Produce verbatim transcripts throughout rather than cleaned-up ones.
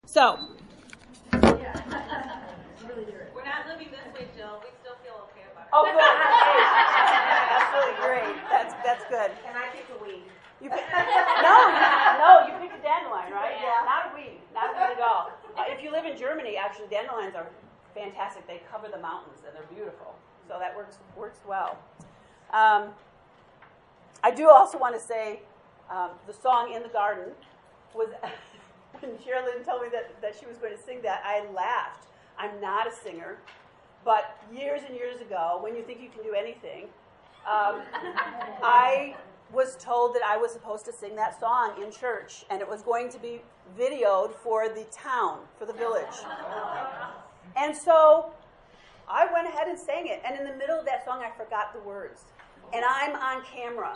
So. We're not living this way, Jill. We still feel okay about it. Oh, good. That's really great. That's that's good. And I pick a weed. You pick, no, no, you pick a dandelion, right? Yeah. Not a weed. Not a weed at all. Uh, if you live in Germany, actually, dandelions are fantastic. They cover the mountains, and they're beautiful. So that works works well. Um, I do also want to say um, the song "In the Garden" was. When Sherilyn told me that, that she was going to sing that, I laughed. I'm not a singer, but years and years ago, when you think you can do anything, um, I was told that I was supposed to sing that song in church, and it was going to be videoed for the town, for the village. And so I went ahead and sang it, and in the middle of that song, I forgot the words. And I'm on camera.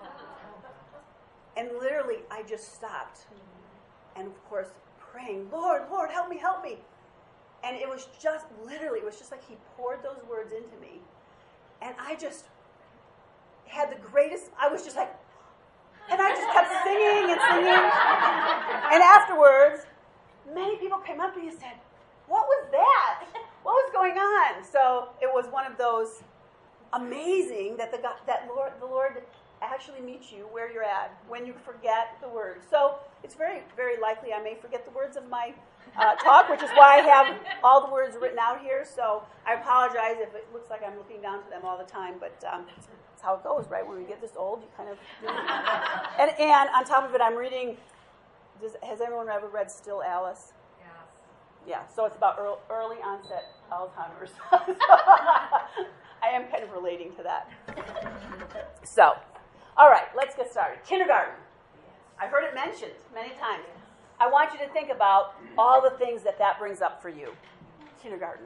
And literally, I just stopped. And of course, praying, Lord, Lord, help me, help me. And it was just, literally, it was just like he poured those words into me. And I just had the greatest, I was just like, and I just kept singing and singing. And afterwards, many people came up to me and said, what was that? What was going on? So it was one of those amazing that the God, that Lord, the Lord actually meets you where you're at when you forget the words. So it's very, very likely I may forget the words of my uh, talk, which is why I have all the words written out here. So I apologize if it looks like I'm looking down to them all the time, but um, that's how it goes, right? When we get this old, you kind of... and, and on top of it, I'm reading... Does, has anyone ever read Still Alice? Yes. Yeah, so it's about early, early onset Alzheimer's. I am kind of relating to that. So... All right, let's get started. Kindergarten. I've heard it mentioned many times. I want you to think about all the things that that brings up for you. Kindergarten.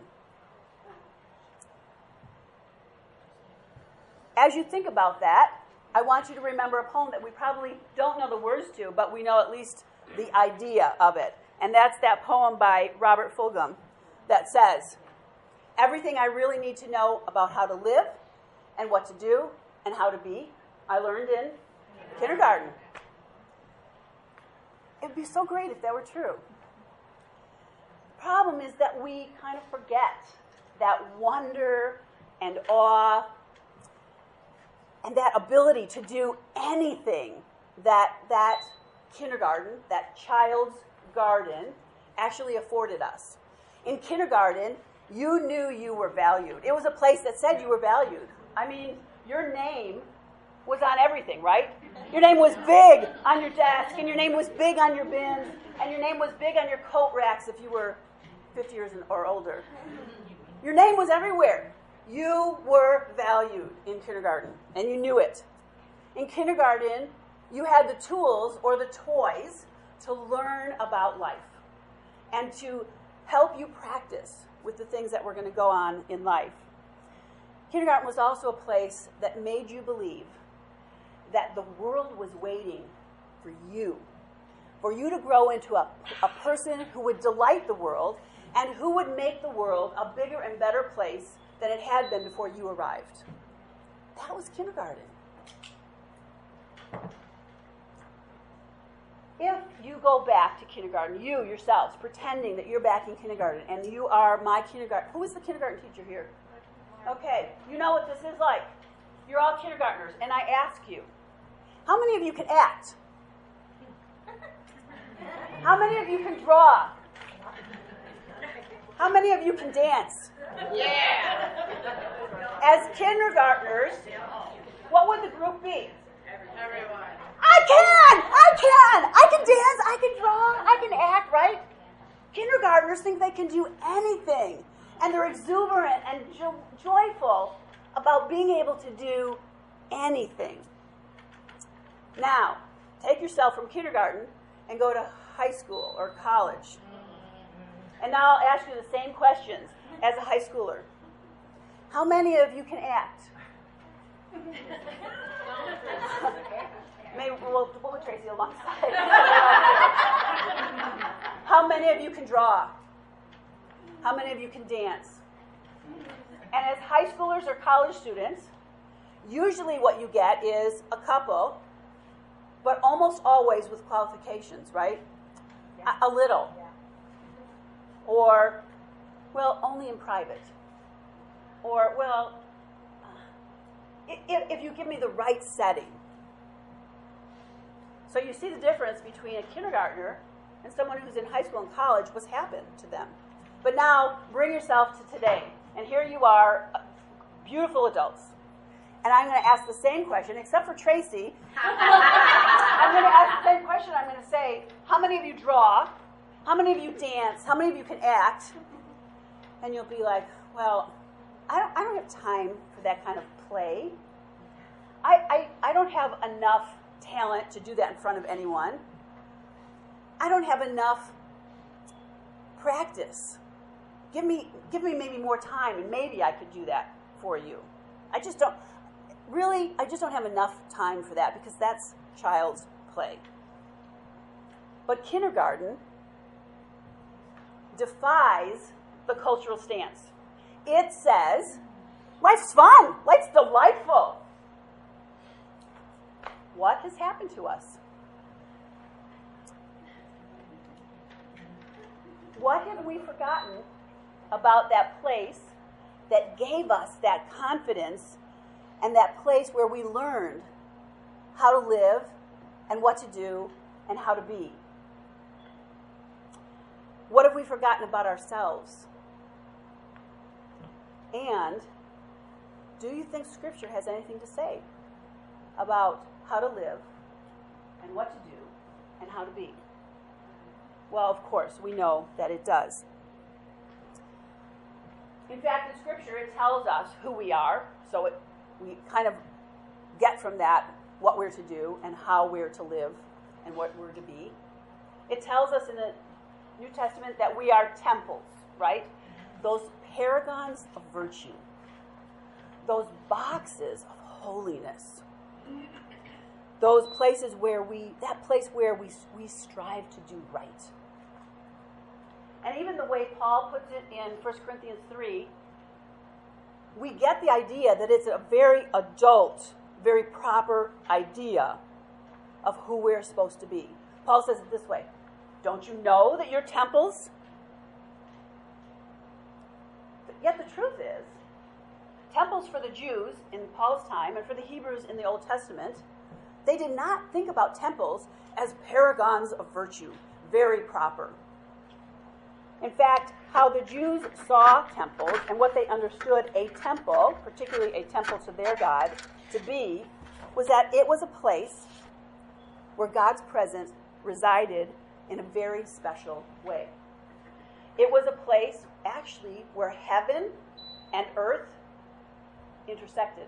As you think about that, I want you to remember a poem that we probably don't know the words to, but we know at least the idea of it. And that's that poem by Robert Fulghum that says, everything I really need to know about how to live and what to do and how to be, I learned in kindergarten. It would be so great if that were true. The problem is that we kind of forget that wonder and awe and that ability to do anything that that kindergarten, that child's garden, actually afforded us. In kindergarten, you knew you were valued. It was a place that said you were valued. I mean, your name was on everything, right? Your name was big on your desk, and your name was big on your bins, and your name was big on your coat racks if you were fifty years or older. Your name was everywhere. You were valued in kindergarten, and you knew it. In kindergarten, you had the tools or the toys to learn about life and to help you practice with the things that were going to go on in life. Kindergarten was also a place that made you believe that the world was waiting for you, for you to grow into a, a person who would delight the world and who would make the world a bigger and better place than it had been before you arrived. That was kindergarten. If you go back to kindergarten, you yourselves, pretending that you're back in kindergarten and you are my kindergarten, who is the kindergarten teacher here? Okay, you know what this is like. You're all kindergartners, and I ask you, how many of you can act? How many of you can draw? How many of you can dance? Yeah. As kindergartners, what would the group be? Everyone. I can! I can! I can dance, I can draw, I can act, right? Kindergartners think they can do anything. And they're exuberant and jo- joyful about being able to do anything. Now, take yourself from kindergarten and go to high school or college. And now I'll ask you the same questions as a high schooler. How many of you can act? Maybe we'll, we'll put Tracy alongside. How many of you can draw? How many of you can dance? And as high schoolers or college students, usually what you get is a couple, but almost always with qualifications, right? Yeah. A, a little. Yeah. Or, well, only in private. Or, well, if, if you give me the right setting. So you see the difference between a kindergartner and someone who's in high school and college, what's happened to them. But now, bring yourself to today. And here you are, beautiful adults. And I'm going to ask the same question, except for Tracy. I'm going to ask the same question. I'm going to say, how many of you draw? How many of you dance? How many of you can act? And you'll be like, well, I don't, I don't have time for that kind of play. I, I, I don't have enough talent to do that in front of anyone. I don't have enough practice. Give me, give me maybe more time, and maybe I could do that for you. I just don't, really, I just don't have enough time for that because that's child's play. But kindergarten defies the cultural stance. It says, life's fun, life's delightful. What has happened to us? What have we forgotten about that place that gave us that confidence and that place where we learned how to live and what to do and how to be? What have we forgotten about ourselves? And do you think Scripture has anything to say about how to live and what to do and how to be? Well, of course, we know that it does. In fact, in Scripture, it tells us who we are, so it, we kind of get from that what we're to do and how we're to live and what we're to be. It tells us in the New Testament that we are temples, right? Those paragons of virtue, those boxes of holiness, those places where we, that place where we, we strive to do right. And even the way Paul puts it in First Corinthians three, we get the idea that it's a very adult, very proper idea of who we're supposed to be. Paul says it this way, don't you know that you're temples? But yet the truth is, temples for the Jews in Paul's time and for the Hebrews in the Old Testament, they did not think about temples as paragons of virtue, very proper. In fact, how the Jews saw temples and what they understood a temple, particularly a temple to their God, to be, was that it was a place where God's presence resided in a very special way. It was a place, actually, where heaven and earth intersected.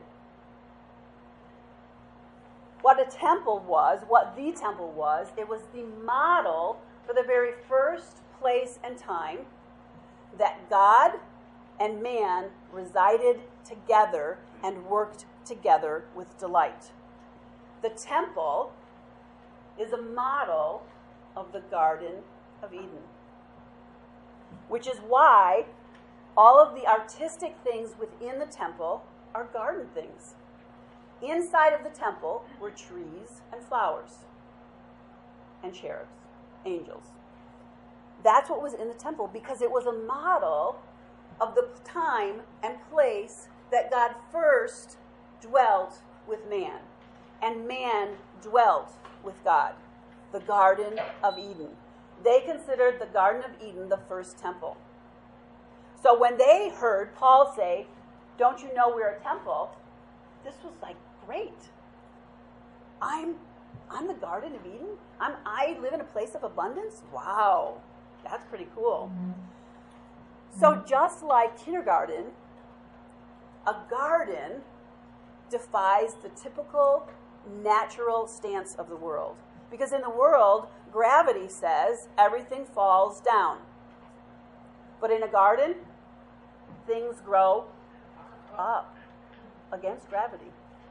What a temple was, what the temple was, it was the model for the very first place and time that God and man resided together and worked together with delight. The temple is a model of the Garden of Eden, which is why all of the artistic things within the temple are garden things. Inside of the temple were trees and flowers and cherubs, angels. That's what was in the temple because it was a model of the time and place that God first dwelt with man, and man dwelt with God, the Garden of Eden. They considered the Garden of Eden the first temple. So when they heard Paul say, don't you know we're a temple, this was like, great. I'm I'm the Garden of Eden? I'm, I live in a place of abundance? Wow, that's pretty cool. Mm-hmm. So just like kindergarten, a garden defies the typical natural stance of the world. Because in the world, gravity says everything falls down. But in a garden, things grow up against gravity.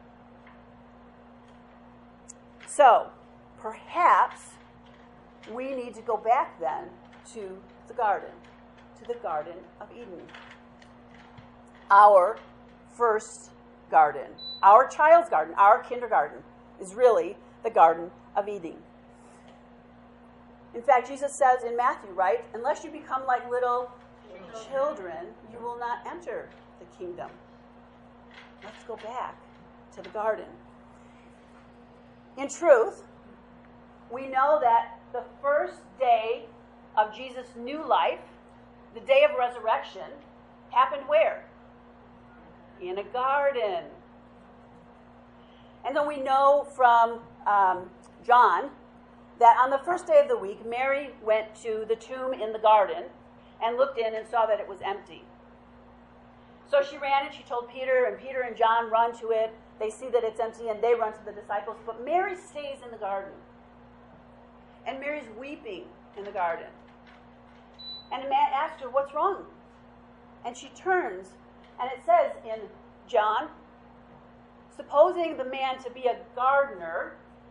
So, perhaps we need to go back then to the garden, to the Garden of Eden. Our first garden, our child's garden, our kindergarten, is really the Garden of Eden. In fact, Jesus says in Matthew, right, unless you become like little children, you will not enter the kingdom. Let's go back to the garden. In truth, we know that the first day of Jesus' new life, the day of resurrection, happened where? In a garden. And then we know from um, John that on the first day of the week, Mary went to the tomb in the garden and looked in and saw that it was empty. So she ran and she told Peter, and Peter and John run to it. They see that it's empty and they run to the disciples. But Mary stays in the garden. And Mary's weeping in the garden. And a man asked her, what's wrong? And she turns, and it says in John, supposing the man to be a gardener,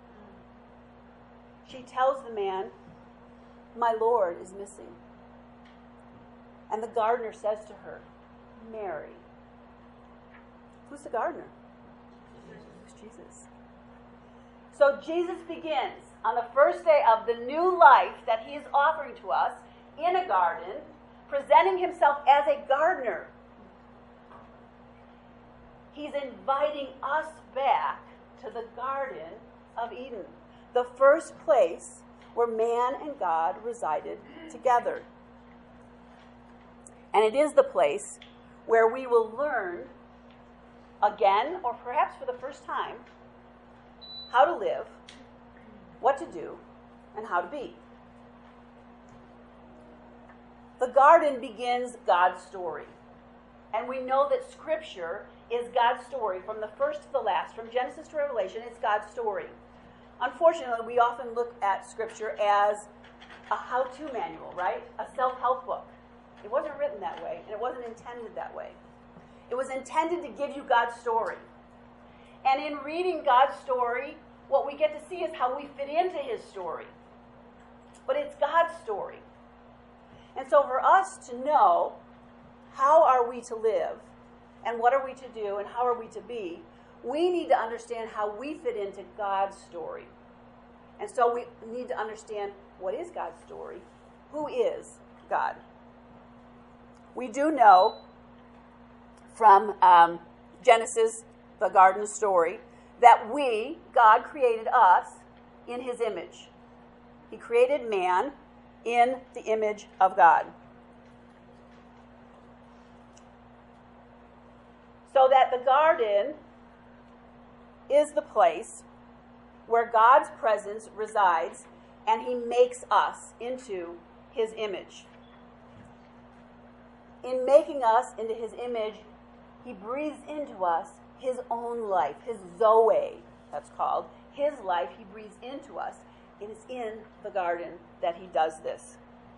she tells the man, my Lord is missing. And the gardener says to her, Mary. Who's the gardener? It's Jesus. So Jesus begins on the first day of the new life that he is offering to us in a garden, presenting himself as a gardener. He's inviting us back to the Garden of Eden, the first place where man and God resided together. And it is the place where we will learn again, or perhaps for the first time, how to live, what to do, and how to be. The garden begins God's story. And we know that Scripture is God's story from the first to the last. From Genesis to Revelation, it's God's story. Unfortunately, we often look at Scripture as a how-to manual, right? A self-help book. It wasn't written that way, and it wasn't intended that way. It was intended to give you God's story. And in reading God's story, what we get to see is how we fit into his story. But it's God's story. And so for us to know how are we to live, and what are we to do, and how are we to be, we need to understand how we fit into God's story. And so we need to understand what is God's story, who is God. We do know from um, Genesis, the garden story, that we, God created us in his image. He created man in the image of God. So that the garden is the place where God's presence resides, and he makes us into his image. In making us into his image, he breathes into us his own life, his Zoe, that's called. His life he breathes into us. It is in the garden that he does this.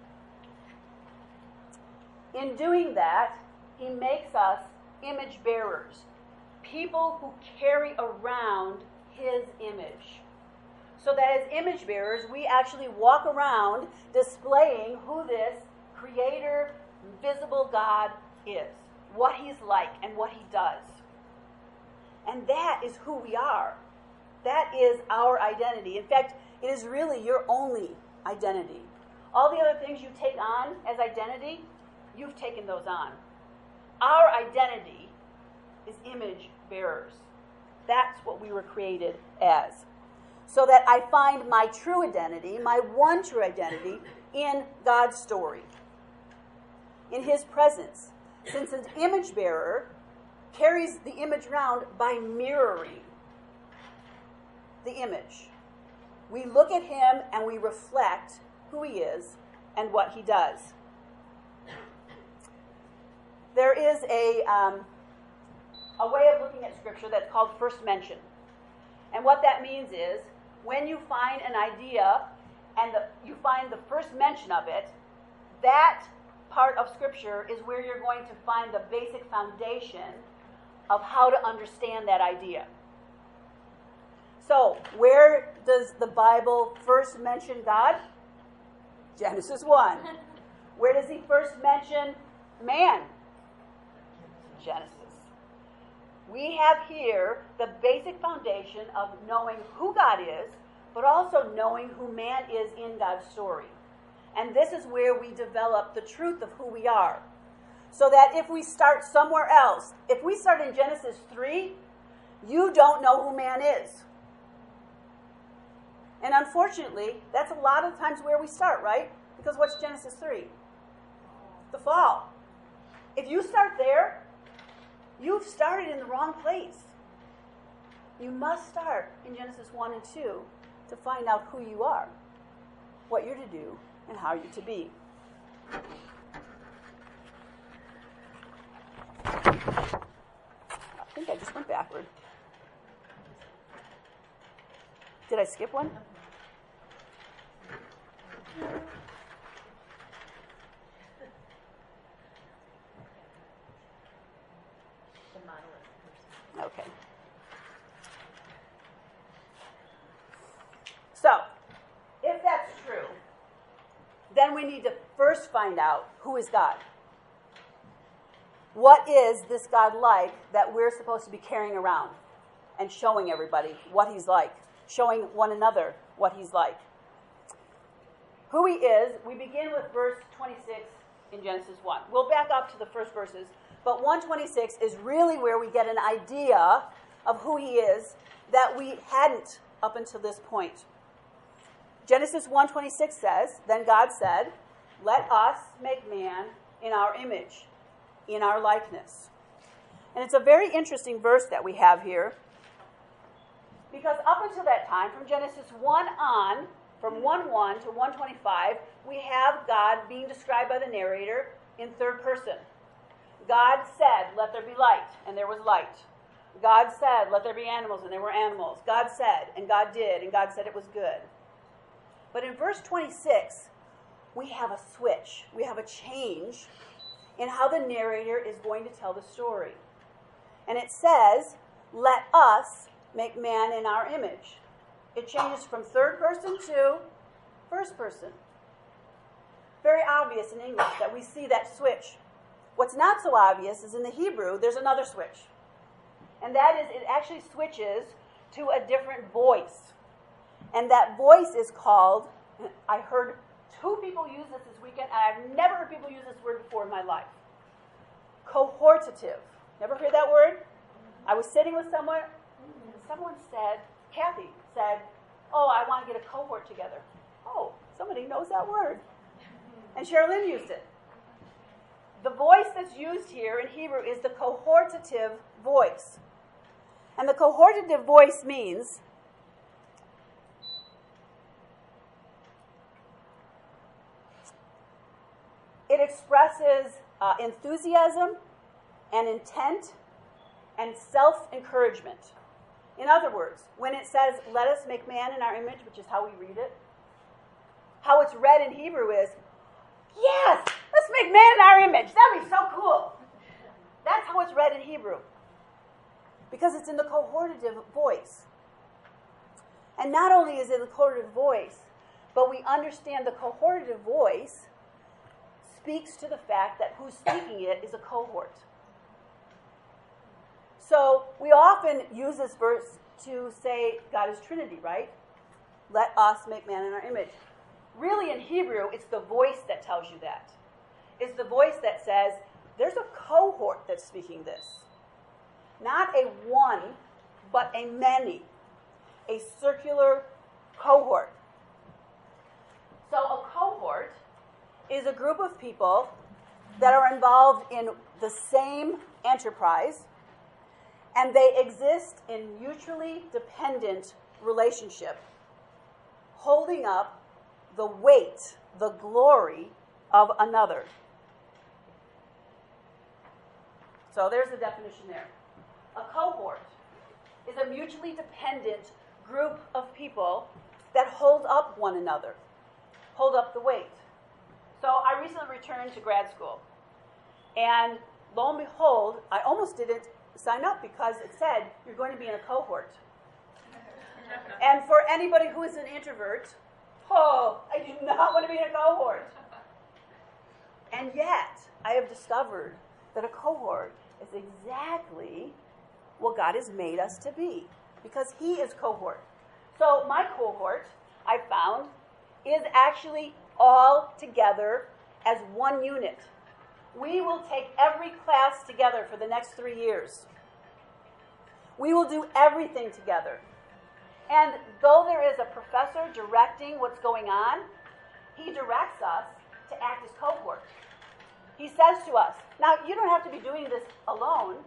In doing that, he makes us image bearers, people who carry around his image. So that as image bearers, we actually walk around displaying who this creator, invisible God is, what he's like, and what he does. And that is who we are. That is our identity. In fact, it is really your only identity. All the other things you take on as identity, you've taken those on. Our identity is image bearers. That's what we were created as. So that I find my true identity, my one true identity, in God's story, in his presence. Since an image bearer carries the image around by mirroring the image. We look at him and we reflect who he is and what he does. There is a, um, a way of looking at Scripture that's called first mention. And what that means is, when you find an idea and the, you find the first mention of it, that part of Scripture is where you're going to find the basic foundation of how to understand that idea. So, where does the Bible first mention God? Genesis one. Where does he first mention man? Genesis. We have here the basic foundation of knowing who God is, but also knowing who man is in God's story. And this is where we develop the truth of who we are. So that if we start somewhere else, if we start in Genesis three, you don't know who man is. And unfortunately, that's a lot of times where we start, right? Because what's Genesis three? The fall. If you start there, you've started in the wrong place. You must start in Genesis one and two to find out who you are, what you're to do, and how you're to be. I think I just went backward. Did I skip one? Okay. So, if that's true, then we need to first find out who is God. What is this God like that we're supposed to be carrying around and showing everybody what he's like, showing one another what he's like? Who he is, we begin with verse twenty-six in Genesis one. We'll back up to the first verses, but one twenty-six is really where we get an idea of who he is that we hadn't up until this point. Genesis one twenty-six says, "Then God said, 'Let us make man in our image, in our likeness.'" And it's a very interesting verse that we have here, because up until that time, from Genesis one on, from one one to one twenty-five, we have God being described by the narrator in third person. God said, "Let there be light," and there was light. God said, "Let there be animals," and there were animals. God said, and God did, and God said it was good. But in verse twenty-six, we have a switch. We have a change in how the narrator is going to tell the story. And it says, "Let us make man in our image." It changes from third person to first person. Very obvious in English that we see that switch. What's not so obvious is in the Hebrew, there's another switch. And that is, it actually switches to a different voice. And that voice is called, I heard two people use this this weekend, and I've never heard people use this word before in my life. Cohortative. Never heard that word? I was sitting with someone, and someone said, Kathy said, "Oh, I want to get a cohort together." Oh, somebody knows that word. And Sherilyn used it. The voice that's used here in Hebrew is the cohortative voice. And the cohortative voice means it expresses uh, enthusiasm and intent and self-encouragement. In other words, when it says, "Let us make man in our image," which is how we read it, how it's read in Hebrew is, "Yes, let's make man in our image. That'd be so cool." That's how it's read in Hebrew, because it's in the cohortative voice. And not only is it the cohortative voice, but we understand the cohortative voice speaks to the fact that who's speaking it is a cohort. So we often use this verse to say God is Trinity, right? Let us make man in our image. Really, in Hebrew, it's the voice that tells you that. It's the voice that says, there's a cohort that's speaking this. Not a one, but a many. A circular cohort. So a cohort is a group of people that are involved in the same enterprise, and they exist in mutually dependent relationship, holding up the weight, the glory of another. So there's the definition there. A cohort is a mutually dependent group of people that hold up one another, hold up the weight. So I recently returned to grad school, and lo and behold, I almost didn't sign up because it said you're going to be in a cohort. And for anybody who is an introvert, oh, I do not want to be in a cohort. And yet, I have discovered that a cohort is exactly what God has made us to be, because He is cohort. So my cohort, I found, is actually all together as one unit. We will take every class together for the next three years. We will do everything together. And though there is a professor directing what's going on, he directs us to act as cohort. He says to us, now you don't have to be doing this alone.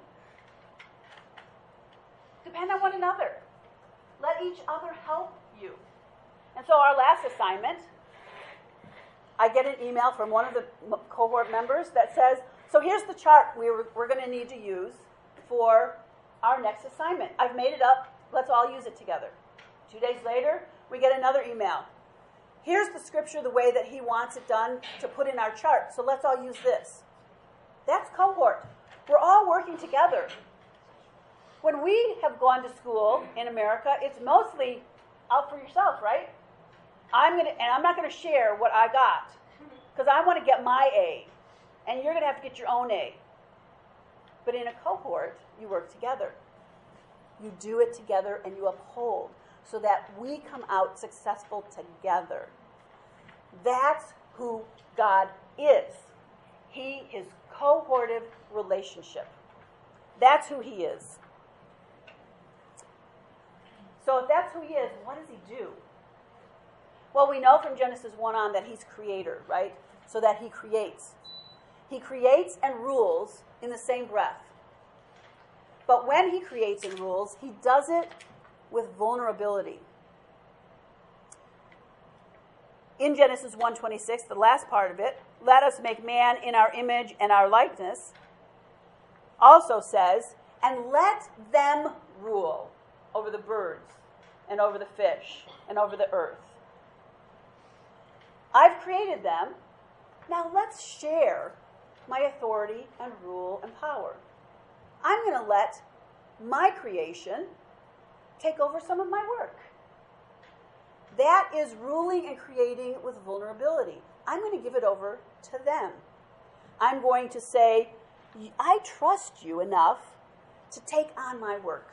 Depend on one another. Let each other help you. And so our last assignment, I get an email from one of the cohort members that says, so here's the chart we're, we're going to need to use for our next assignment. I've made it up. Let's all use it together. Two days later, we get another email. Here's the scripture the way that he wants it done to put in our chart, so let's all use this. That's cohort. We're all working together. When we have gone to school in America, it's mostly out for yourself, right? I'm gonna, and I'm not going to share what I got because I want to get my A, and you're going to have to get your own A. But in a cohort, you work together. You do it together and you uphold so that we come out successful together. That's who God is. He is cohortive relationship. That's who he is. So if that's who he is, what does he do? Well, we know from Genesis one on that he's creator, right? So that he creates. He creates and rules in the same breath. But when he creates and rules, he does it with vulnerability. In Genesis one twenty-six, the last part of it, let us make man in our image and our likeness, also says, and let them rule over the birds and over the fish and over the earth. I've created them. Now let's share my authority and rule and power. I'm going to let my creation take over some of my work. That is ruling and creating with vulnerability. I'm going to give it over to them. I'm going to say, I trust you enough to take on my work.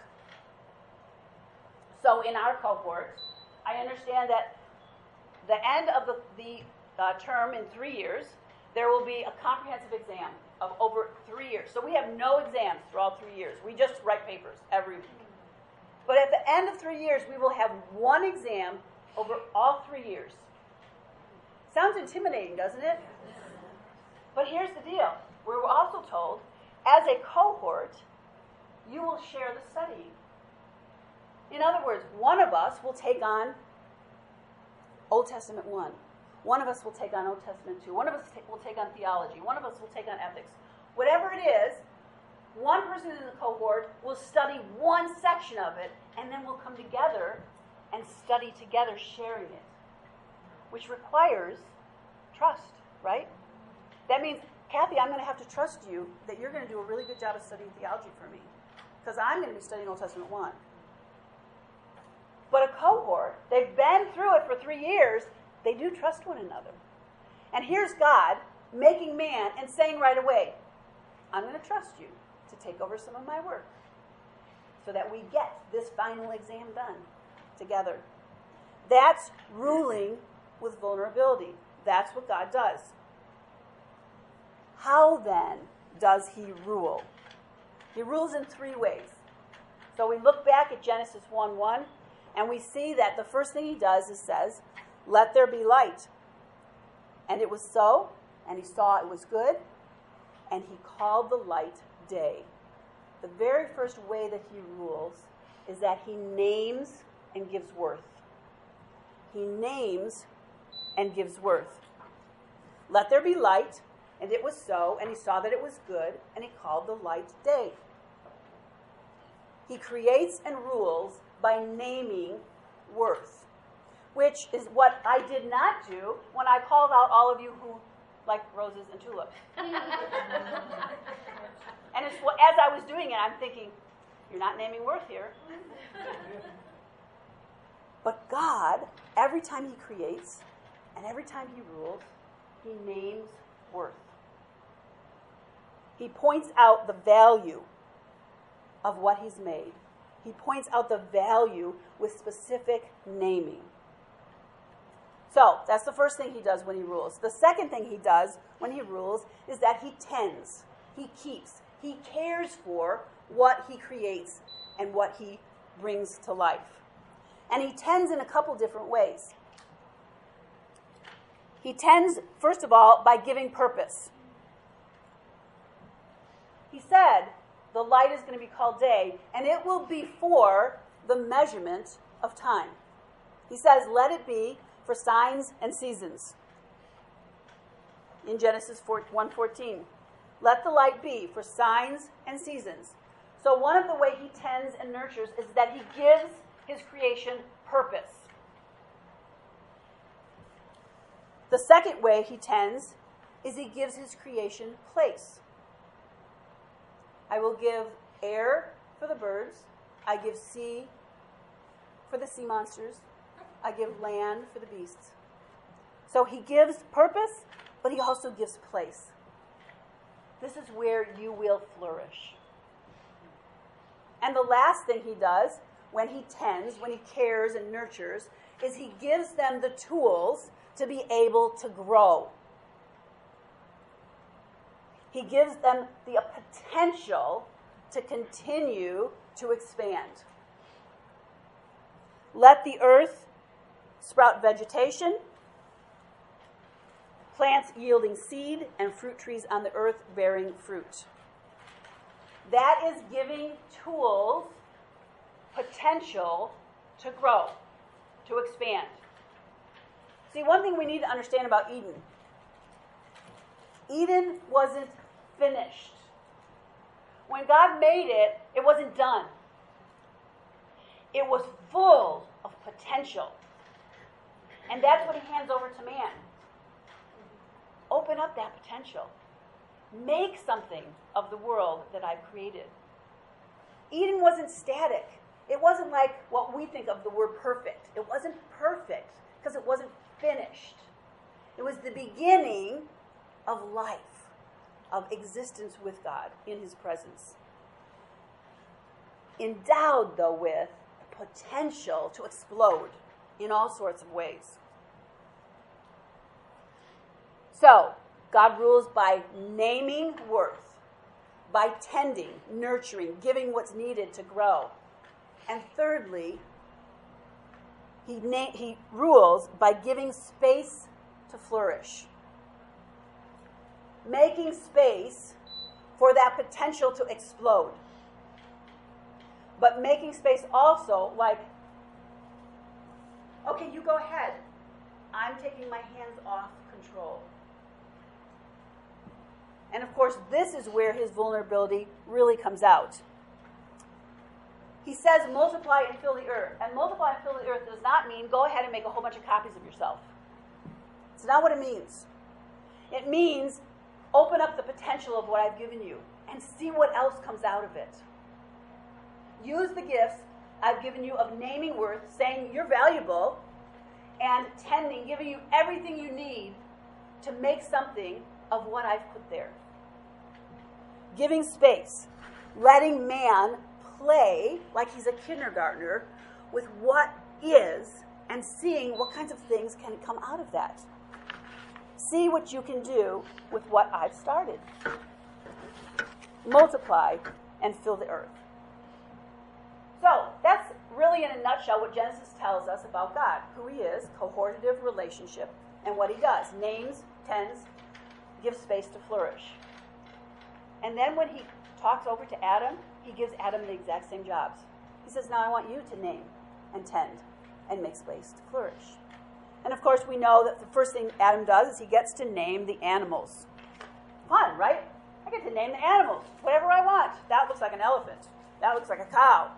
So in our cohort, I understand that the end of the, the uh, term in three years, there will be a comprehensive exam of over three years. So we have no exams for all three years. We just write papers every week. But at the end of three years, we will have one exam over all three years. Sounds intimidating, doesn't it? But here's the deal. We were also told, as a cohort, you will share the study. In other words, one of us will take on Old Testament one. One of us will take on Old Testament two. One of us will take on theology. One of us will take on ethics. Whatever it is, one person in the cohort will study one section of it, and then we'll come together and study together, sharing it, which requires trust, right? That means, Kathy, I'm going to have to trust you that you're going to do a really good job of studying theology for me, because I'm going to be studying Old Testament one. But a cohort, they've been through it for three years, they do trust one another. And here's God making man and saying right away, I'm going to trust you to take over some of my work so that we get this final exam done together. That's ruling with vulnerability. That's what God does. How then does he rule? He rules in three ways. So we look back at Genesis one one, and we see that the first thing he does is says, let there be light. And it was so, and he saw it was good, and he called the light day. The very first way that he rules is that he names and gives worth. He names and gives worth. Let there be light, and it was so, and he saw that it was good, and he called the light day. He creates and rules by naming worth, which is what I did not do when I called out all of you who like roses and tulips. And it's, well, as I was doing it, I'm thinking, you're not naming worth here. But God, every time he creates and every time he rules, he names worth. He points out the value of what he's made. He points out the value with specific naming. So that's the first thing he does when he rules. The second thing he does when he rules is that he tends, he keeps, he cares for what he creates and what he brings to life. And he tends in a couple different ways. He tends, first of all, by giving purpose. He said, the light is going to be called day, and it will be for the measurement of time. He says, let it be for signs and seasons. In Genesis one fourteen, let the light be for signs and seasons. So one of the way he tends and nurtures is that he gives his creation purpose. The second way he tends is he gives his creation place. I will give air for the birds. I give sea for the sea monsters. I give land for the beasts. So he gives purpose, but he also gives place. This is where you will flourish. And the last thing he does when he tends, when he cares and nurtures, is he gives them the tools to be able to grow. He gives them the potential to continue to expand. Let the earth sprout vegetation, plants yielding seed, and fruit trees on the earth bearing fruit. That is giving tools potential to grow, to expand. See, one thing we need to understand about Eden. Eden wasn't finished. When God made it, it wasn't done. It was full of potential. And that's what he hands over to man. Open up that potential. Make something of the world that I've created. Eden wasn't static. It wasn't like what we think of the word perfect. It wasn't perfect because it wasn't finished. It was the beginning of life, of existence with God in his presence. Endowed, though, with the potential to explode in all sorts of ways. So, God rules by naming worth, by tending, nurturing, giving what's needed to grow. And thirdly, he, na- he rules by giving space to flourish. Making space for that potential to explode. But making space also like, okay, you go ahead. I'm taking my hands off control. And of course, this is where his vulnerability really comes out. He says, multiply and fill the earth. And multiply and fill the earth does not mean go ahead and make a whole bunch of copies of yourself. It's not what it means. It means open up the potential of what I've given you and see what else comes out of it. Use the gifts I've given you of naming worth, saying you're valuable, and tending, giving you everything you need to make something of what I've put there. Giving space, letting man play like he's a kindergartner with what is and seeing what kinds of things can come out of that. See what you can do with what I've started. Multiply and fill the earth. So that's really in a nutshell what Genesis tells us about God, who he is, cohortative relationship, and what he does. Names, tends, gives space to flourish. And then when he talks over to Adam, he gives Adam the exact same jobs. He says, now I want you to name and tend and make space to flourish. And of course we know that the first thing Adam does is he gets to name the animals. Fun, right? I get to name the animals, whatever I want. That looks like an elephant. That looks like a cow.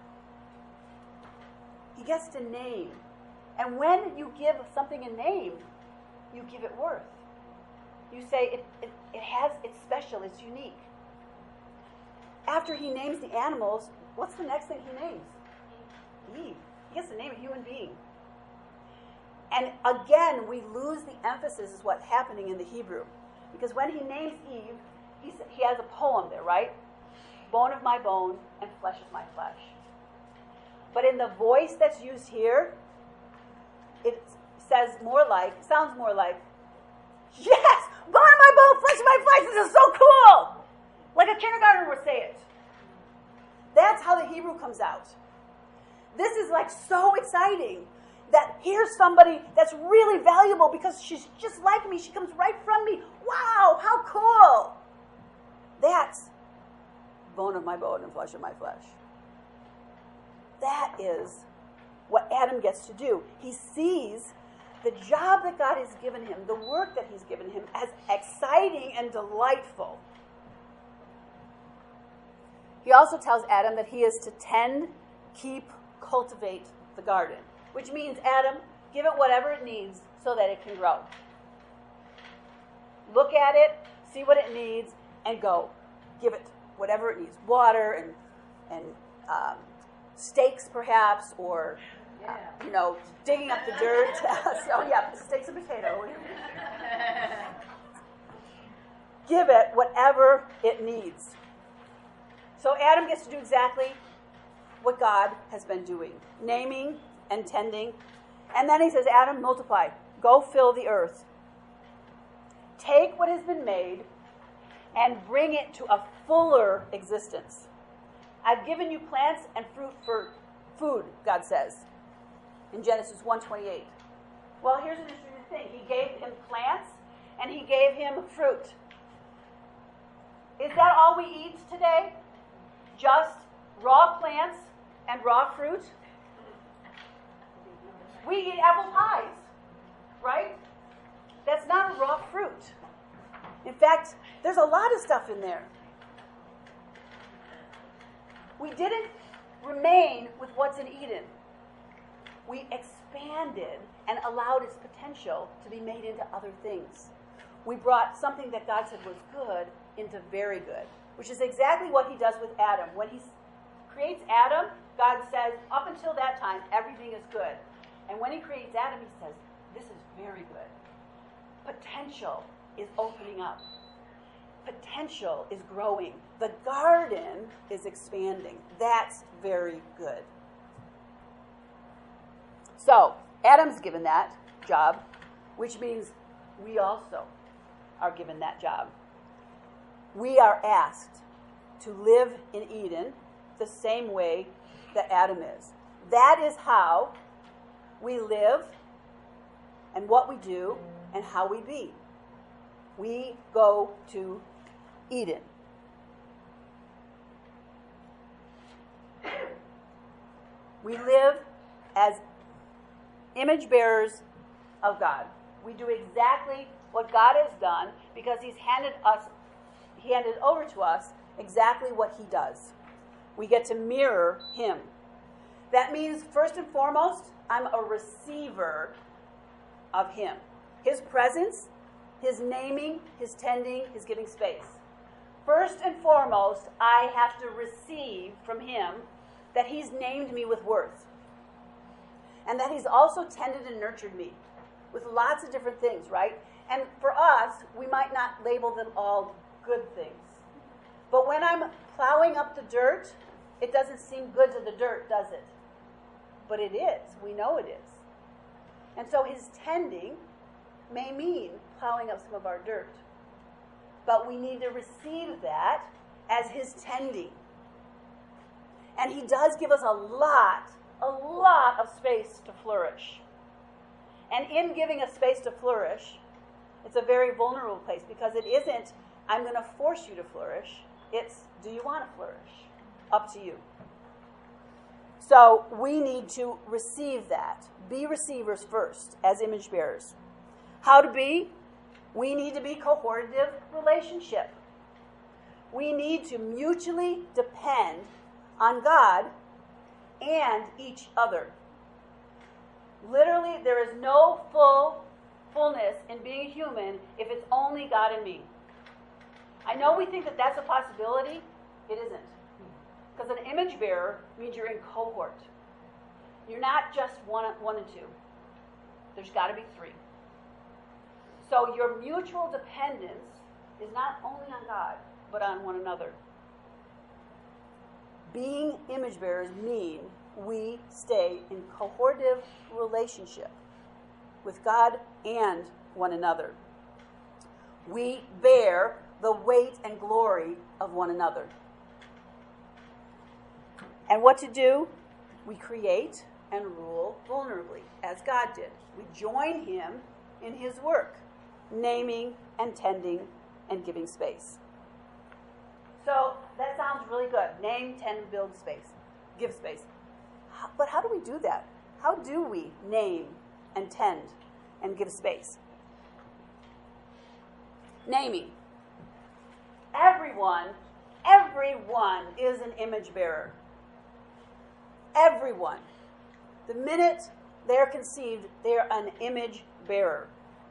He gets to name. And when you give something a name, you give it worth. You say it, it, it has, it's special, it's unique. After he names the animals, what's the next thing he names? Eve. He gets to name a human being. And again, we lose the emphasis is what's happening in the Hebrew. Because when he names Eve, he, he has a poem there, right? Bone of my bone and flesh of my flesh. But in the voice that's used here, it says more like, sounds more like, yes, bone of my bone, flesh of my flesh, this is so cool. Like a kindergartner would say it. That's how the Hebrew comes out. This is like so exciting that here's somebody that's really valuable because she's just like me. She comes right from me. Wow, how cool. That's bone of my bone and flesh of my flesh. That is what Adam gets to do. He sees the job that God has given him, the work that he's given him, as exciting and delightful. He also tells Adam that he is to tend, keep, cultivate the garden, which means, Adam, give it whatever it needs so that it can grow. Look at it, see what it needs, and go. Give it whatever it needs. Water and and um, stakes, perhaps, or, uh, you know, digging up the dirt. So, yeah, steaks and potato. Give it whatever it needs. So Adam gets to do exactly what God has been doing, naming and tending. And then he says, Adam, multiply. Go fill the earth. Take what has been made and bring it to a fuller existence. I've given you plants and fruit for food, God says, in Genesis one twenty-eight. Well, here's an interesting thing. He gave him plants and he gave him fruit. Is that all we eat today? Just raw plants and raw fruit? We eat apple pies, right? That's not a raw fruit. In fact, there's a lot of stuff in there. We didn't remain with what's in Eden. We expanded and allowed its potential to be made into other things. We brought something that God said was good into very good, which is exactly what he does with Adam. When he creates Adam, God says, up until that time, everything is good. And when he creates Adam, he says, this is very good. Potential is opening up. Potential is growing. The garden is expanding. That's very good. So, Adam's given that job, which means we also are given that job. We are asked to live in Eden the same way that Adam is. That is how we live and what we do and how we be. We go to Eden. We live as image bearers of God. We do exactly what God has done because he's handed us, he handed over to us exactly what he does. We get to mirror him. That means, first and foremost, I'm a receiver of him. His presence, his naming, his tending, his giving space. First and foremost, I have to receive from him that he's named me with worth. And that he's also tended and nurtured me with lots of different things, right? And for us, we might not label them all good things. But when I'm plowing up the dirt, it doesn't seem good to the dirt, does it? But it is. We know it is. And so his tending may mean plowing up some of our dirt. But we need to receive that as his tending. And he does give us a lot, a lot of space to flourish. And in giving us space to flourish, it's a very vulnerable place because it isn't, I'm going to force you to flourish. It's, do you want to flourish? Up to you. So we need to receive that. Be receivers first as image bearers. How to be? We need to be cohortative relationship. We need to mutually depend on God and each other. Literally, there is no full fullness in being human if it's only God and me. I know we think that that's a possibility. It isn't. Because an image bearer means you're in cohort. You're not just one, one and two. There's got to be three. So your mutual dependence is not only on God, but on one another. Being image bearers mean we stay in cohortative relationship. with God and one another. We bear the weight and glory of one another. And what to do? We create and rule vulnerably, as God did. We join him in his work, naming and tending and giving space. So that sounds really good. Name, tend, build space. Give space. How, but how do we do that? How do we name and tend and give space? Naming. Everyone, everyone is an image bearer. Everyone. The minute they're conceived, they're an image bearer.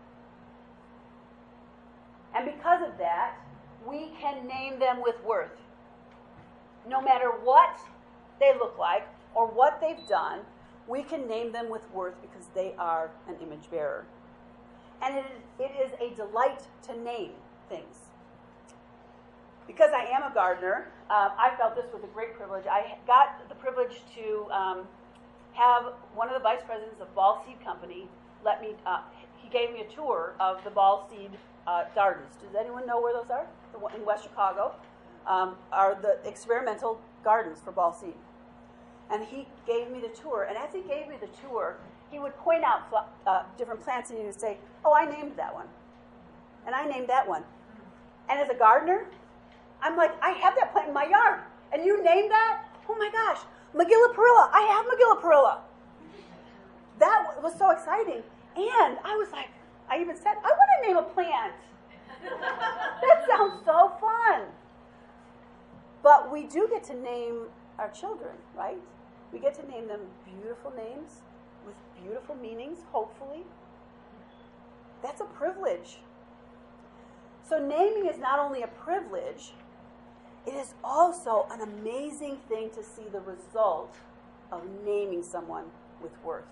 And because of that, we can name them with worth. No matter what they look like or what they've done, we can name them with worth because they are an image bearer. And it is, it is a delight to name things. Because I am a gardener, uh, I felt this was a great privilege. I got the privilege to um, have one of the vice presidents of Ball Seed Company let me, uh, he gave me a tour of the Ball Seed uh, gardens. Does anyone know where those are? The one in West Chicago um, are the experimental gardens for Ball Seed. And he gave me the tour, and as he gave me the tour, he would point out uh, different plants, and he would say, oh, I named that one. And I named that one. And as a gardener, I'm like, I have that plant in my yard, and you named that? Oh my gosh, Magilla-Perilla. I have Magilla-Perilla. That was so exciting. And I was like, I even said, I want to name a plant. That sounds so fun. But we do get to name our children, right? We get to name them beautiful names with beautiful meanings, hopefully. That's a privilege. So naming is not only a privilege, it is also an amazing thing to see the result of naming someone with worth.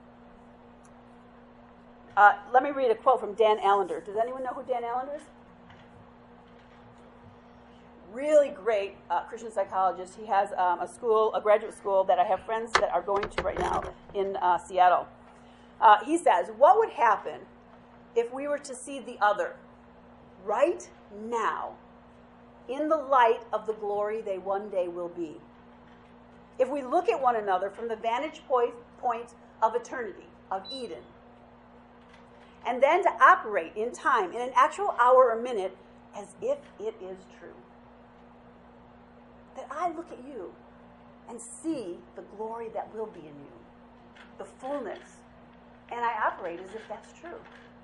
Uh, let me read a quote from Dan Allender. Does anyone know who Dan Allender is? Really great uh, Christian psychologist. He has um, a school, a graduate school that I have friends that are going to right now in uh, Seattle. Uh, he says, what would happen if we were to see the other right now in the light of the glory they one day will be? If we look at one another from the vantage point, point of eternity, of Eden, and then to operate in time, in an actual hour or minute, as if it is true. That I look at you and see the glory that will be in you, the fullness, and I operate as if that's true.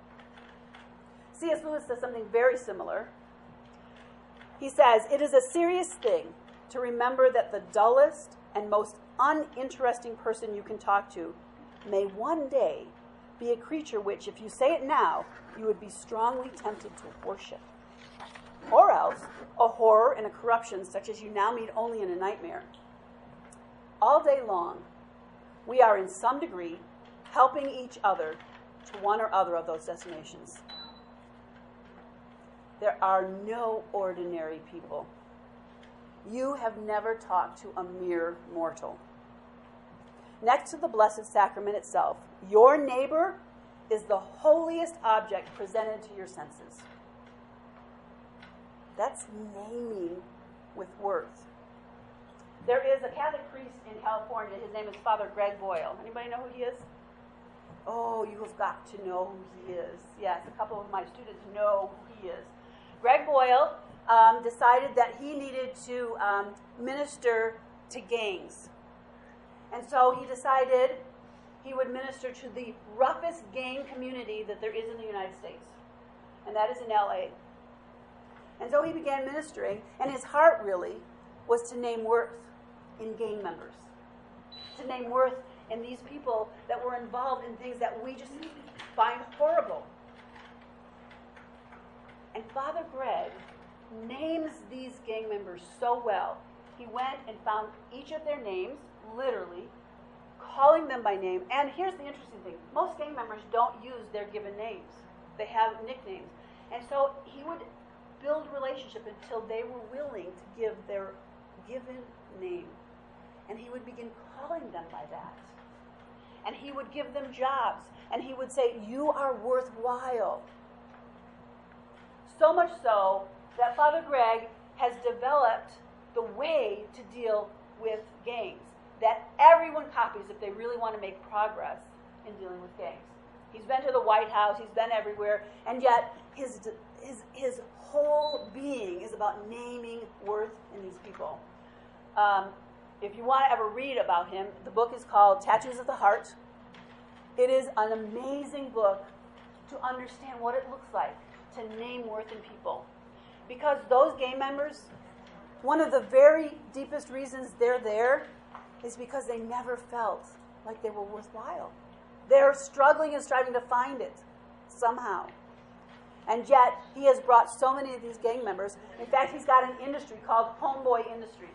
C S Lewis says something very similar. He says, it is a serious thing to remember that the dullest and most uninteresting person you can talk to may one day be a creature which, if you say it now, you would be strongly tempted to worship. Or else, a horror and a corruption such as you now meet only in a nightmare. All day long, we are in some degree helping each other to one or other of those destinations. There are no ordinary people. You have never talked to a mere mortal. Next to the Blessed Sacrament itself, your neighbor is the holiest object presented to your senses. That's naming with worth. There is a Catholic priest in California. His name is Father Greg Boyle. Anybody know who he is? Oh, you have got to know who he is. Yes, a couple of my students know who he is. Greg Boyle um, decided that he needed to um, minister to gangs. And so he decided he would minister to the roughest gang community that there is in the United States. And that is in L A. And so he began ministering, and his heart really was to name worth in gang members. To name worth in these people that were involved in things that we just find horrible. And Father Greg names these gang members so well. He went and found each of their names, literally, calling them by name. And here's the interesting thing. Most gang members don't use their given names. They have nicknames. And so he would build relationship until they were willing to give their given name. And he would begin calling them by that. and he would give them jobs, and he would say, you are worthwhile. So much so that Father Greg has developed the way to deal with gangs that everyone copies if they really want to make progress in dealing with gangs. He's been to the White House, he's been everywhere, and yet his his his whole being is about naming worth in these people. Um, if you want to ever read about him, the book is called Tattoos of the Heart. It is an amazing book to understand what it looks like to name worth in people. Because those gang members, one of the very deepest reasons they're there is because they never felt like they were worthwhile. They're struggling and striving to find it somehow. And yet, he has brought so many of these gang members. In fact, he's got an industry called Homeboy Industries.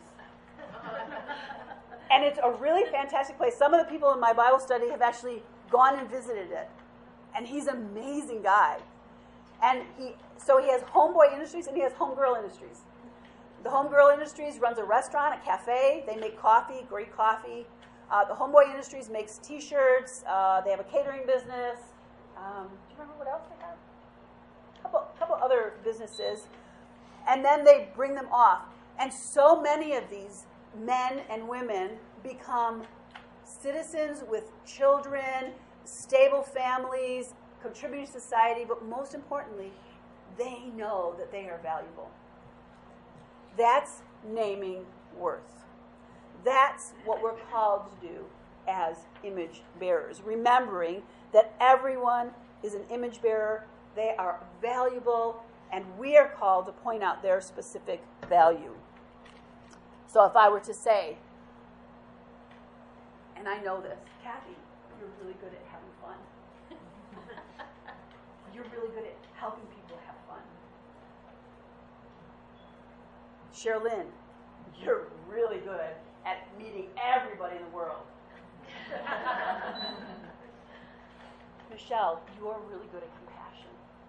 And it's a really fantastic place. Some of the people in my Bible study have actually gone and visited it. And he's an amazing guy. And he, so he has Homeboy Industries and he has Homegirl Industries. The Homegirl Industries runs a restaurant, a cafe. They make coffee, great coffee. Uh, the Homeboy Industries makes T-shirts. Uh, they have a catering business. Um, do you remember what else they have? A couple, couple other businesses. And then they bring them off. And so many of these men and women become citizens with children, stable families, contribute to society, but most importantly, they know that they are valuable. That's naming worth. That's what we're called to do as image bearers, remembering that everyone is an image bearer, they are valuable, and we are called to point out their specific value. So if I were to say, and I know this, Kathy, you're really good at having fun. You're really good at helping people have fun. Sherilyn, you're really good at meeting everybody in the world. Michelle, you're really good at compassion.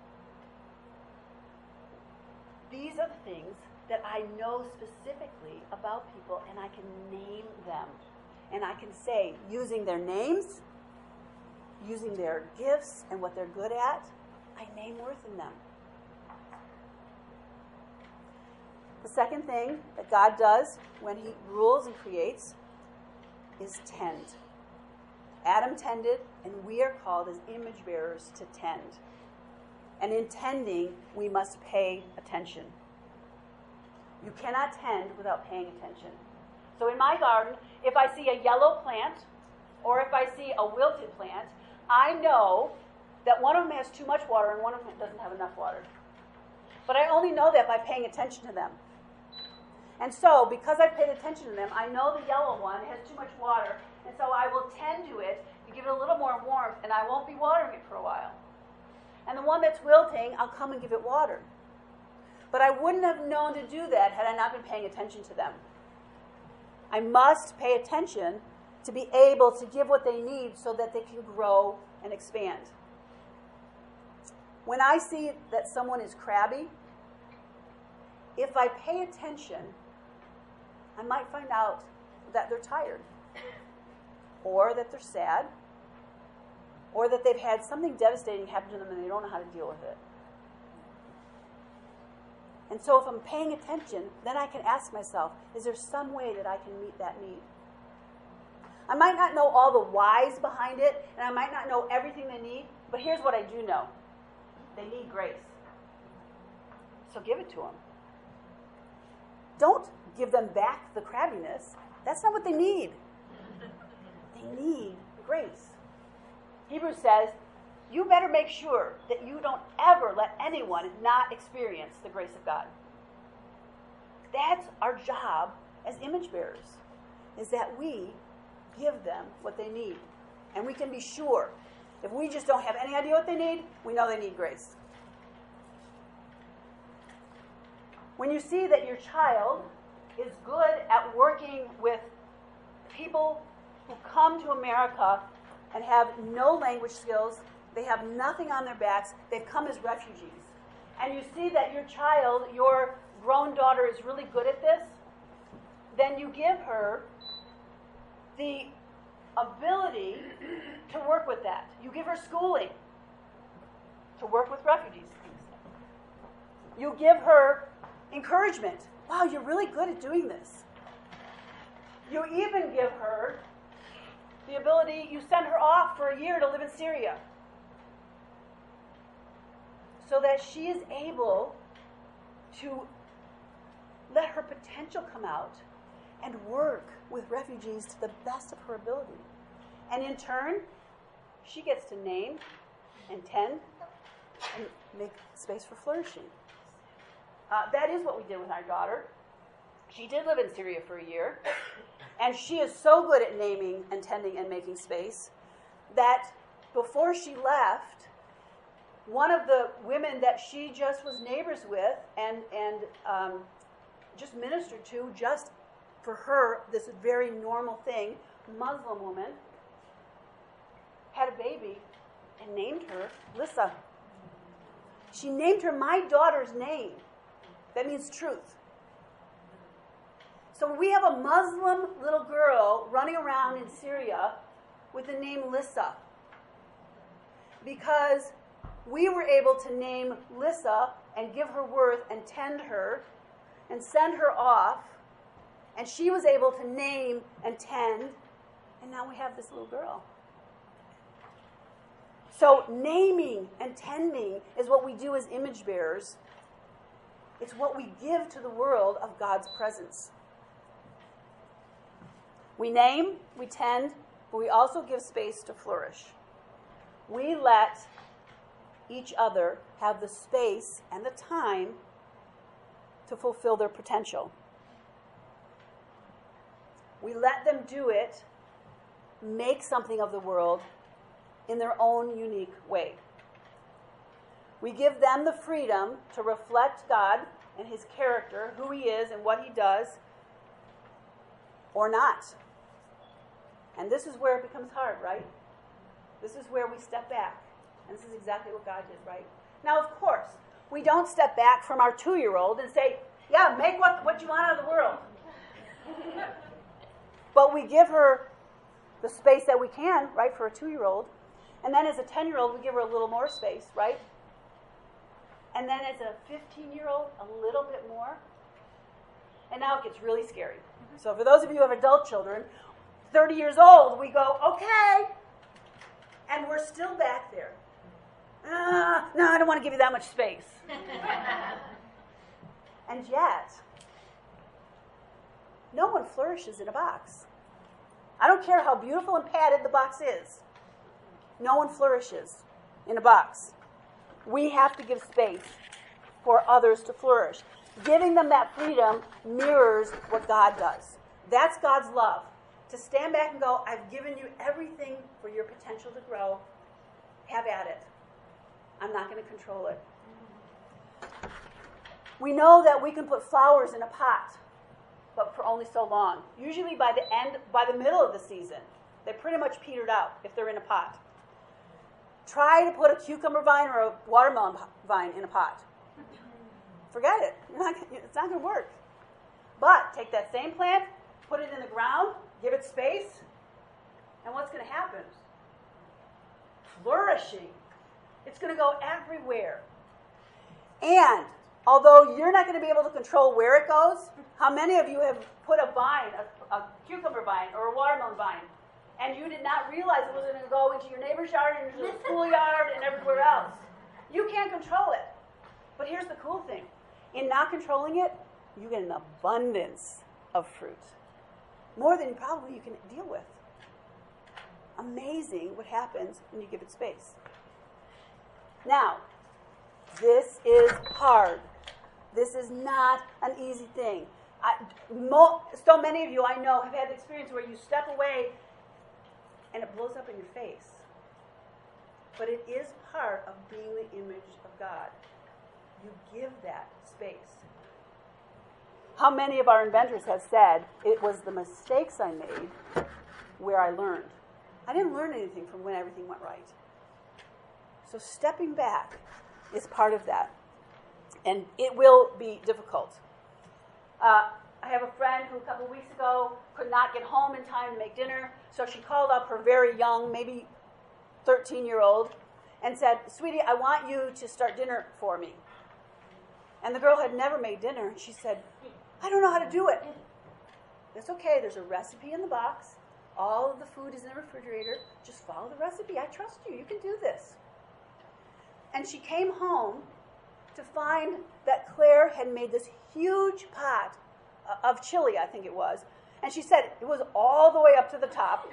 These are the things that I know specifically about people, and I can name them. And I can say, using their names, using their gifts and what they're good at, I name worth in them. The second thing that God does when he rules and creates is tend. Adam tended, and we are called as image bearers to tend. And in tending, we must pay attention. You cannot tend without paying attention. So in my garden, if I see a yellow plant, or if I see a wilted plant, I know that one of them has too much water and one of them doesn't have enough water. But I only know that by paying attention to them. And so, because I've paid attention to them, I know the yellow one has too much water, and so I will tend to it, give it a little more warmth, and I won't be watering it for a while. And the one that's wilting, I'll come and give it water. But I wouldn't have known to do that had I not been paying attention to them. I must pay attention to be able to give what they need so that they can grow and expand. When I see that someone is crabby, if I pay attention, I might find out that they're tired, or that they're sad, or that they've had something devastating happen to them and they don't know how to deal with it. And so if I'm paying attention, then I can ask myself, is there some way that I can meet that need? I might not know all the whys behind it, and I might not know everything they need, but here's what I do know. They need grace. So give it to them. Don't give them back the crabbiness. That's not what they need. They need grace. Hebrews says, you better make sure that you don't ever let anyone not experience the grace of God. That's our job as image bearers, is that we give them what they need. And we can be sure, if we just don't have any idea what they need, we know they need grace. When you see that your child is good at working with people who come to America and have no language skills, they have nothing on their backs, they've come as refugees, and you see that your child, your grown daughter, is really good at this, then you give her the ability to work with that. You give her schooling to work with refugees. You give her encouragement. Wow, you're really good at doing this. You even give her the ability, you send her off for a year to live in Syria so that she is able to let her potential come out and work with refugees to the best of her ability. And in turn, she gets to name and tend and make space for flourishing. Uh, that is what we did with our daughter. She did live in Syria for a year, and she is so good at naming and tending and making space that before she left, one of the women that she just was neighbors with and, and um, just ministered to, just for her, this very normal thing, Muslim woman, had a baby and named her Lissa. She named her my daughter's name. That means truth. So we have a Muslim little girl running around in Syria with the name Lissa because we were able to name Lissa and give her worth and tend her and send her off, and she was able to name and tend, and now we have this little girl. So naming and tending is what we do as image bearers. It's what we give to the world of God's presence. We name, we tend, but we also give space to flourish. We let each other have the space and the time to fulfill their potential. We let them do it, make something of the world in their own unique way. We give them the freedom to reflect God and His character, who He is and what He does, or not. And this is where it becomes hard, right? This is where we step back. And this is exactly what God did, right? Now, of course, we don't step back from our two-year-old and say, yeah, make what, what you want out of the world. But we give her the space that we can, right, for a two-year-old. And then as a ten-year-old, we give her a little more space, right? And then as a fifteen-year-old, a little bit more. And now it gets really scary. So for those of you who have adult children, thirty years old, we go, okay. And we're still back there. Uh, no, I don't want to give you that much space. And yet, no one flourishes in a box. I don't care how beautiful and padded the box is. No one flourishes in a box. We have to give space for others to flourish. Giving them that freedom mirrors what God does. That's God's love. To stand back and go, I've given you everything for your potential to grow. Have at it. I'm not going to control it. We know that we can put flowers in a pot, but for only so long. Usually by the end, by the middle of the season, they pretty much petered out if they're in a pot. Try to put a cucumber vine or a watermelon vine in a pot. Forget it. You're not, it's not going to work. But take that same plant, put it in the ground, give it space, and what's going to happen? Flourishing. It's going to go everywhere. And although you're not going to be able to control where it goes, how many of you have put a vine, a, a cucumber vine or a watermelon vine, and you did not realize it was going to go into your neighbor's yard and into the schoolyard and everywhere else? You can't control it. But here's the cool thing. In not controlling it, you get an abundance of fruit. More than probably you can deal with. Amazing what happens when you give it space. Now, this is hard. This is not an easy thing. I, mo- so many of you I know have had the experience where you step away and it blows up in your face. But it is part of being the image of God. You give that space. How many of our inventors have said, it was the mistakes I made where I learned. I didn't learn anything from when everything went right. So stepping back is part of that. And it will be difficult. Uh, I have a friend who a couple weeks ago could not get home in time to make dinner, so she called up her very young, maybe thirteen-year-old, and said, "Sweetie, I want you to start dinner for me." And the girl had never made dinner. She said, "I don't know how to do it." It's okay. There's a recipe in the box. All of the food is in the refrigerator. Just follow the recipe. I trust you. You can do this. And she came home to find that Claire had made this huge pot of chili, I think it was. And she said it was all the way up to the top.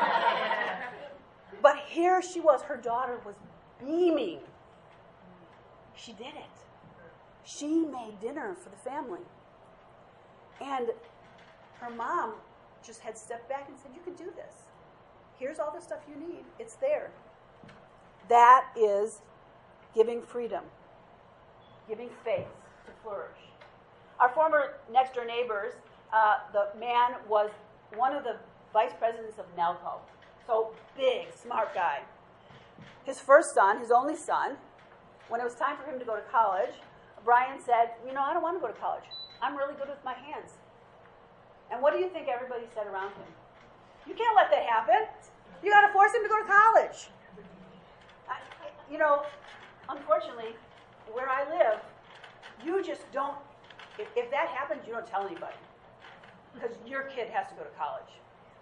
But here she was. Her daughter was beaming. She did it. She made dinner for the family. And her mom just had stepped back and said, "You can do this. Here's all the stuff you need. It's there." That is giving freedom, giving space to flourish. Our former next-door neighbors, uh, the man was one of the vice presidents of Nalco. So big, smart guy. His first son, his only son, when it was time for him to go to college, Brian said, "You know, I don't want to go to college. I'm really good with my hands." And what do you think everybody said around him? "You can't let that happen. You got to force him to go to college." I, you know, unfortunately, where I live, you just don't, if, if that happens, you don't tell anybody. Because your kid has to go to college.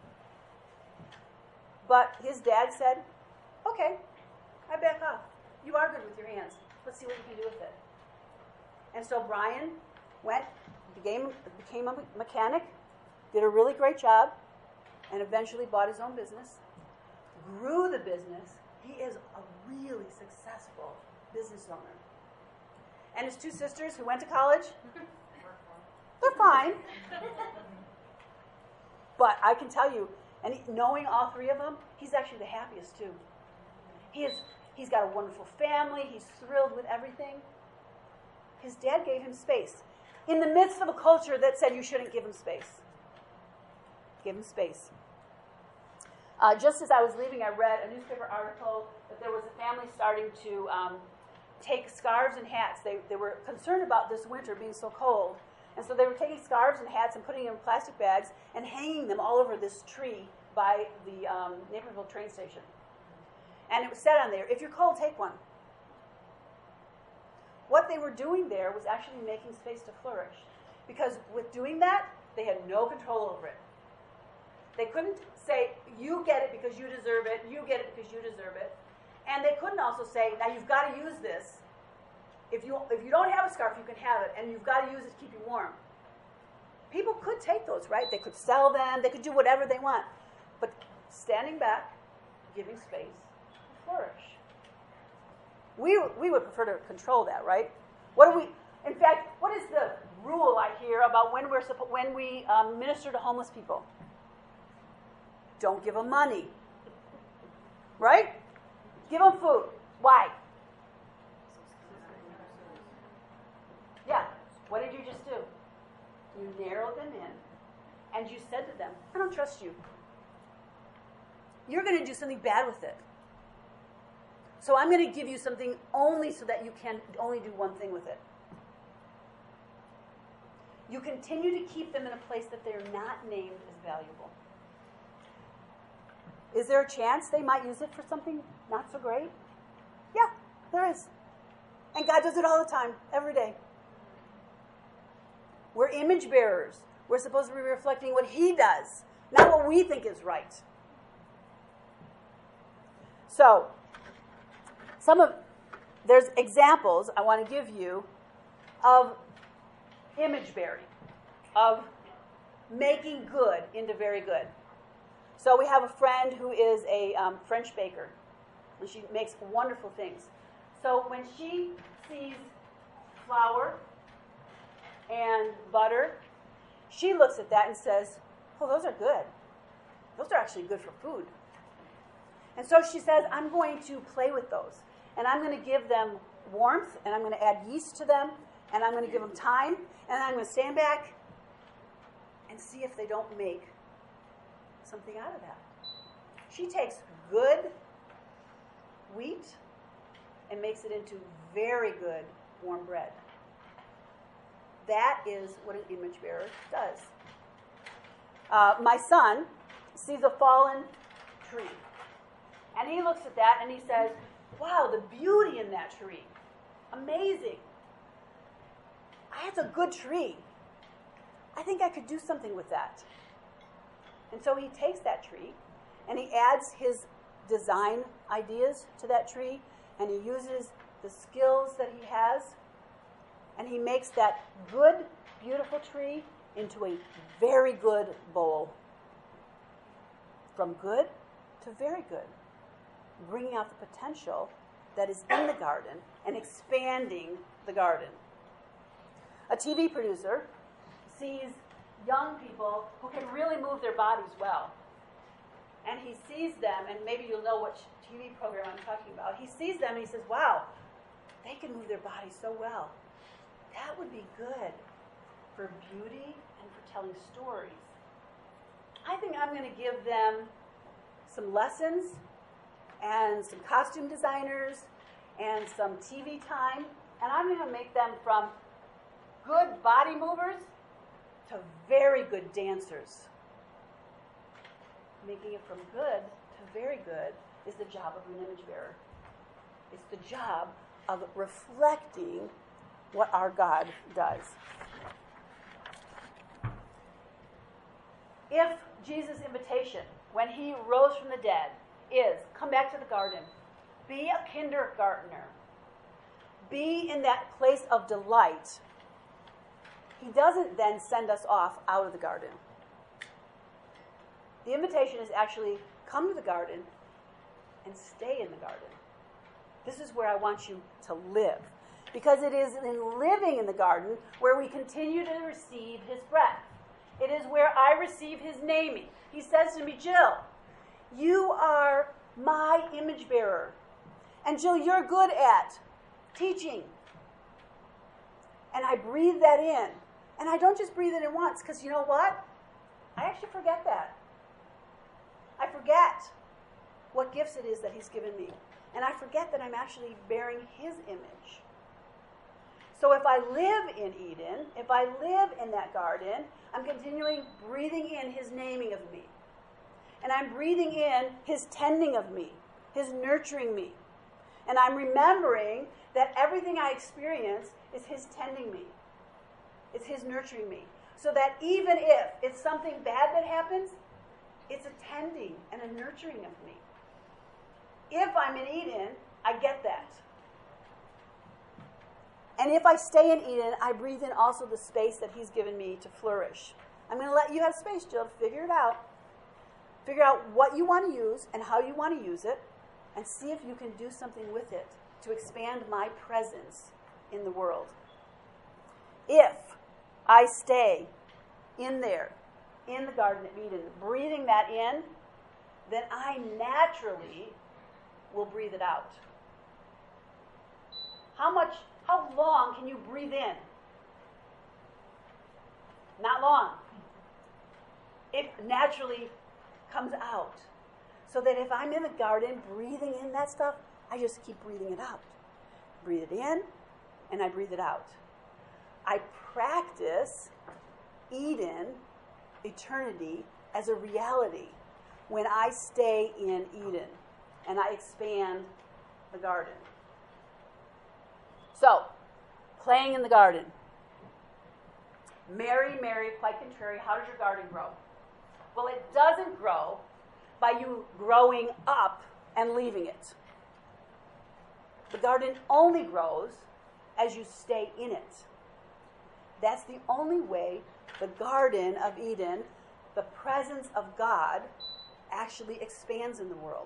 But his dad said, "Okay, I back off. You are good with your hands. Let's see what you can do with it." And so Brian went, became, became a mechanic, did a really great job, and eventually bought his own business, grew the business. He is a really successful business owner. And his two sisters who went to college, they're fine. But I can tell you, and he, knowing all three of them, he's actually the happiest too. He is, he's got a wonderful family. He's thrilled with everything. His dad gave him space in the midst of a culture that said you shouldn't give him space. Give him space. Uh, just as I was leaving, I read a newspaper article that there was a family starting to um, take scarves and hats. They, they were concerned about this winter being so cold. And so they were taking scarves and hats and putting them in plastic bags and hanging them all over this tree by the um, Naperville train station. And it was said on there, "If you're cold, take one." What they were doing there was actually making space to flourish. Because with doing that, they had no control over it. They couldn't say, "You get it because you deserve it, you get it because you deserve it." And they couldn't also say, "Now you've got to use this. If you, if you don't have a scarf, you can have it, and you've got to use it to keep you warm." People could take those, right? They could sell them, they could do whatever they want. But standing back, giving space to flourish. We, we would prefer to control that, right? What do we, in fact, what is the rule I hear about when, we're, when we um, minister to homeless people? Don't give them money. Right? Give them food. Why? Yeah. What did you just do? You narrowed them in, and you said to them, "I don't trust you. You're going to do something bad with it. So I'm going to give you something only so that you can only do one thing with it." You continue to keep them in a place that they're not named as valuable. Is there a chance they might use it for something not so great? Yeah, there is. And God does it all the time, every day. We're image bearers. We're supposed to be reflecting what He does, not what we think is right. So, some of there's examples I want to give you of image bearing, of making good into very good. So we have a friend who is a um, French baker, and she makes wonderful things. So when she sees flour and butter, she looks at that and says, "Oh, those are good. Those are actually good for food." And so she says, "I'm going to play with those, and I'm going to give them warmth, and I'm going to add yeast to them, and I'm going to give them time, and I'm going to stand back and see if they don't make something out of that." She takes good wheat and makes it into very good warm bread. that is what an image bearer does. Uh, my son sees a fallen tree. And he looks at that and he says, wow, the beauty in that tree. Amazing. That's a good tree. I think I could do something with that. And so he takes that tree and he adds his design ideas to that tree, and he uses the skills that he has, and he makes that good, beautiful tree into a very good bowl. From good to very good. Bringing out the potential that is in the garden and expanding the garden. A T V producer sees young people who can really move their bodies well. And he sees them, and maybe you'll know which T V program I'm talking about. He sees them and he says, wow, they can move their bodies so well. That would be good for beauty and for telling stories. I think I'm going to give them some lessons and some costume designers and some T V time, and I'm going to make them from good body movers to very good dancers. Making it from good to very good is the job of an image bearer. It's the job of reflecting what our God does. If Jesus' invitation, when he rose from the dead, is come back to the garden, be a kindergartner, be in that place of delight, he doesn't then send us off out of the garden. The invitation is actually come to the garden and stay in the garden. This is where I want you to live. Because it is in living in the garden where we continue to receive his breath. It is where I receive his naming. He says to me, Jill, you are my image bearer. And Jill, you're good at teaching. And I breathe that in. And I don't just breathe it in once, because you know what? I actually forget that. I forget what gifts it is that he's given me. And I forget that I'm actually bearing his image. So if I live in Eden, if I live in that garden, I'm continuing breathing in his naming of me. And I'm breathing in his tending of me, his nurturing me. And I'm remembering that everything I experience is his tending me. It's his nurturing me. So that even if it's something bad that happens, it's a tending and a nurturing of me. If I'm in Eden, I get that. And if I stay in Eden, I breathe in also the space that he's given me to flourish. I'm going to let you have space, Jill, to figure it out. Figure out what you want to use and how you want to use it, and see if you can do something with it to expand my presence in the world. If I stay in there, in the Garden of Eden, breathing that in, then I naturally will breathe it out. How much, how long can you breathe in? Not long. It naturally comes out. So that if I'm in the garden breathing in that stuff, I just keep breathing it out. Breathe it in, and I breathe it out. I practice Eden, eternity, as a reality when I stay in Eden and I expand the garden. So, playing in the garden. Mary, Mary, quite contrary, how does your garden grow? Well, it doesn't grow by you growing up and leaving it. The garden only grows as you stay in it. That's the only way the Garden of Eden, the presence of God, actually expands in the world.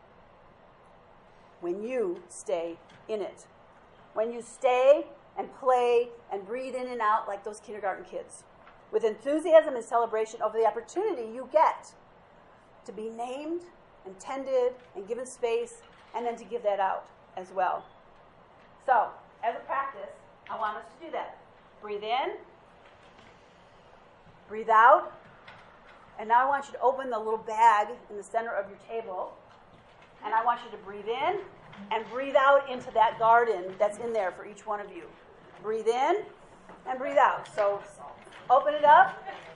When you stay in it. When you stay and play and breathe in and out like those kindergarten kids, with enthusiasm and celebration over the opportunity you get to be named and tended and given space, and then to give that out as well. So, as a practice, I want us to do that. Breathe in, breathe out, and now I want you to open the little bag in the center of your table, and I want you to breathe in and breathe out into that garden that's in there for each one of you. Breathe in, and breathe out. So open it up.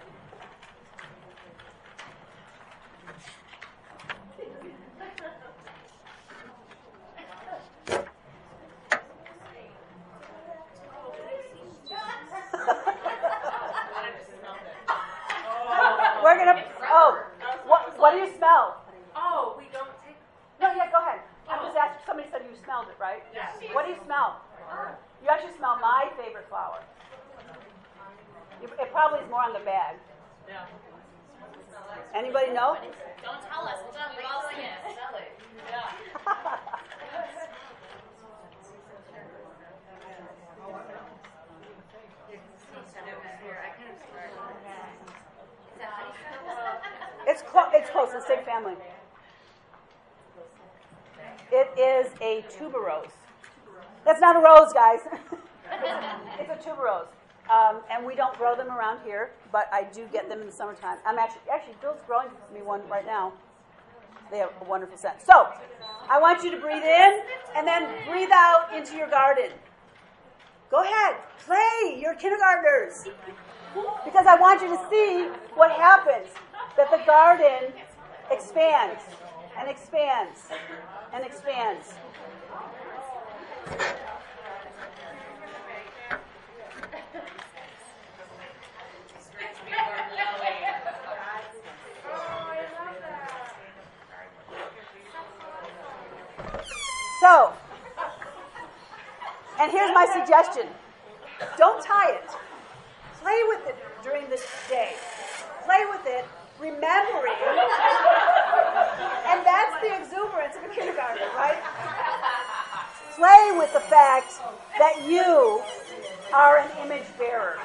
We're gonna. Oh, what? What do you smell? Oh, we don't take. No, yeah, go ahead. I'm just asking. Somebody said you smelled it, right? Yes. What do you smell? You actually smell my favorite flower. You, it probably is more on the bag. Yeah. Anybody know? Don't tell us. We'll just we all sing it. Smell it. Yeah. It's close. It's close. It's the same family. It is a tuberose. That's not a rose, guys. It's a tuberose, um, and we don't grow them around here, but I do get them in the summertime. I'm actually actually Bill's growing me one right now. They have a wonderful scent. So, I want you to breathe in and then breathe out into your garden. Go ahead, play. You're kindergartners, because I want you to see what happens. That the garden expands and expands and expands. So, and here's my suggestion. Don't tie it. Play with it during the day. Play with it, remembering, and that's the exuberance of a kindergartner, right? Play with the fact that you are an image bearer.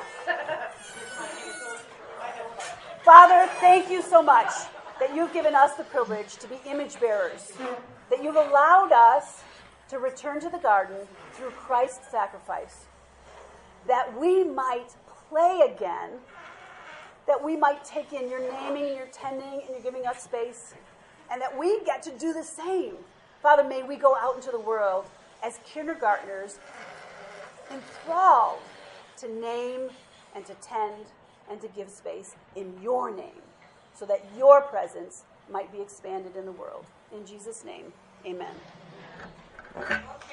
Father, thank you so much that you've given us the privilege to be image bearers, that you've allowed us to return to the garden through Christ's sacrifice, that we might play again, that we might take in your naming and your tending and you're giving us space, and that we get to do the same. Father, may we go out into the world as kindergartners, enthralled to name and to tend and to give space in your name, so that your presence might be expanded in the world. In Jesus' name, amen.